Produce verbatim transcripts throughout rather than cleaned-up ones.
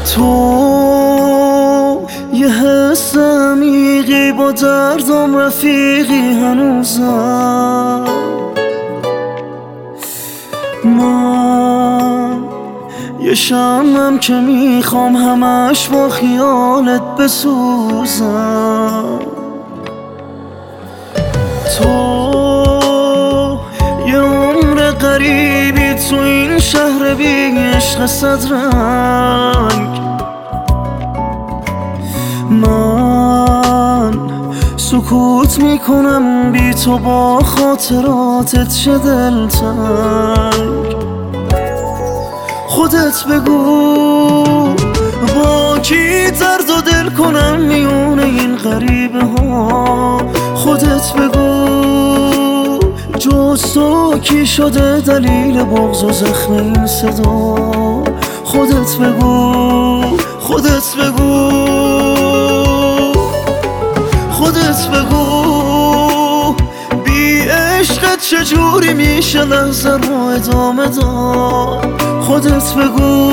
تو یه حس عمیقی با دردم رفیقی هنوزم. من یه شمعم که میخوام همش با خیالت بسوزم. تو یه عمر غریبی تو این شهر بی عشق صد رنگ. من سکوت میکنم بی تو با خاطراتت چه دلتنگ. خودت بگو با کی درد و دل کنم میونه این غریبه ها. خودت بگو جز تو کی شده دلیل بغض و زخم این صدا. خودت بگو خودت بگو خودت بگو بی عشقت چجوری میشه لحظه رو ادامه داد. خودت بگو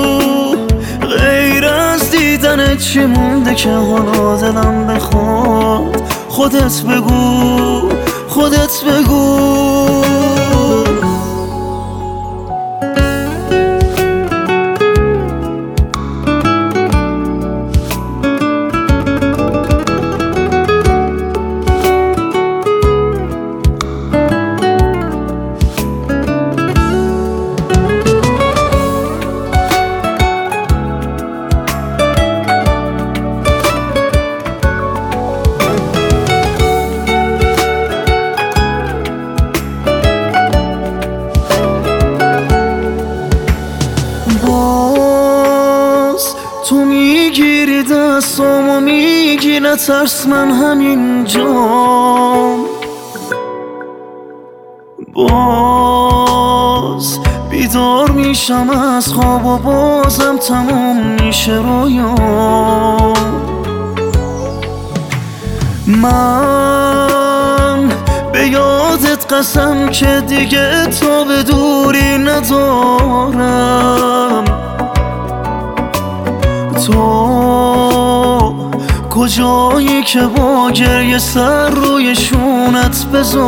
غیر از دیدنت چی مونده که حالا دلم بخواد. خودت بگو خودت بگو تو میگیری دستام و میگی نترس من همینجام. باز بیدار میشم از خواب و بازم تموم میشه رویام. من به یادت قسم که دیگه تو به دوری ندارم. تو کجایی که با گریه سر روی شونت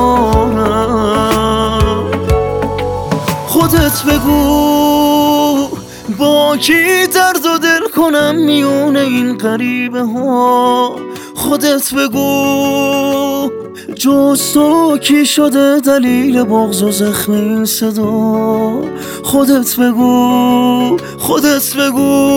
بذارم. خودت بگو با کی درد و دل کنم میونه این غریبه ها. خودت بگو جز تو کی شده دلیل بغض و زخم این صدا. خودت بگو خودت بگو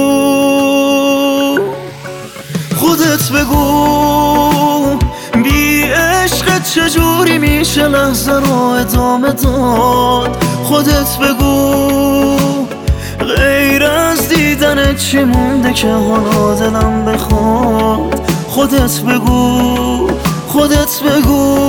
خودت بگو بی عشقت چجوری میشه لحظه رو ادامه داد. خودت بگو غیر از دیدنت چی مونده که حالا دلم بخواد. خودت بگو خودت بگو